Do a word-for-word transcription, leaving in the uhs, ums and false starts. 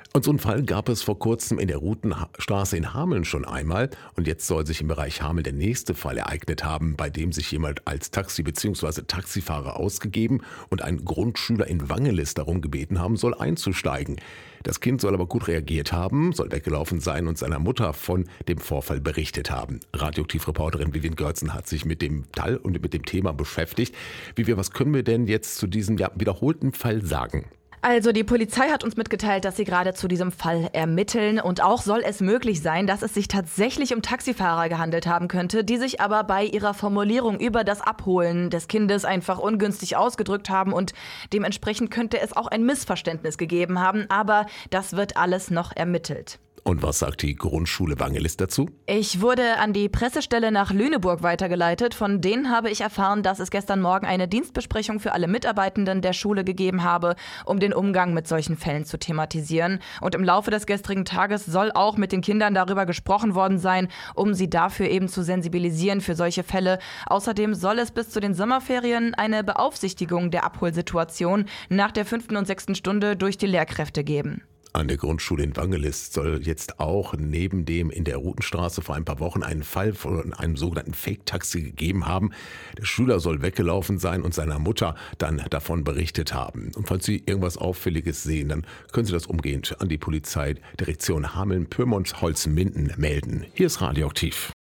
Und so einen Fall gab es vor kurzem in der Routenstraße in Hameln schon einmal. Und jetzt soll sich im Bereich Hameln der nächste Fall ereignet haben, bei dem sich jemand als Taxi- bzw. Taxifahrer ausgegeben und ein Grundschüler in Wangelis darum gebeten haben soll, einzusteigen. Das Kind soll aber gut reagiert haben, soll weggelaufen sein und seiner Mutter von dem Vorfall berichtet haben. Radioaktiv-Reporterin Vivian Görzen hat sich mit dem Fall und mit dem Thema beschäftigt. Vivian, was können wir denn jetzt zu diesem ja, wiederholten Fall sagen? Also die Polizei hat uns mitgeteilt, dass sie gerade zu diesem Fall ermitteln und auch soll es möglich sein, dass es sich tatsächlich um Taxifahrer gehandelt haben könnte, die sich aber bei ihrer Formulierung über das Abholen des Kindes einfach ungünstig ausgedrückt haben und dementsprechend könnte es auch ein Missverständnis gegeben haben, aber das wird alles noch ermittelt. Und was sagt die Grundschule Wangelis dazu? Ich wurde an die Pressestelle nach Lüneburg weitergeleitet. Von denen habe ich erfahren, dass es gestern Morgen eine Dienstbesprechung für alle Mitarbeitenden der Schule gegeben habe, um den Umgang mit solchen Fällen zu thematisieren. Und im Laufe des gestrigen Tages soll auch mit den Kindern darüber gesprochen worden sein, um sie dafür eben zu sensibilisieren für solche Fälle. Außerdem soll es bis zu den Sommerferien eine Beaufsichtigung der Abholsituation nach der fünften und sechsten Stunde durch die Lehrkräfte geben. An der Grundschule in Wangelis soll jetzt auch neben dem in der Routenstraße vor ein paar Wochen einen Fall von einem sogenannten Fake-Taxi gegeben haben. Der Schüler soll weggelaufen sein und seiner Mutter dann davon berichtet haben. Und falls Sie irgendwas Auffälliges sehen, dann können Sie das umgehend an die Polizeidirektion Hameln-Pyrmont-Holzminden melden. Hier ist Radioaktiv.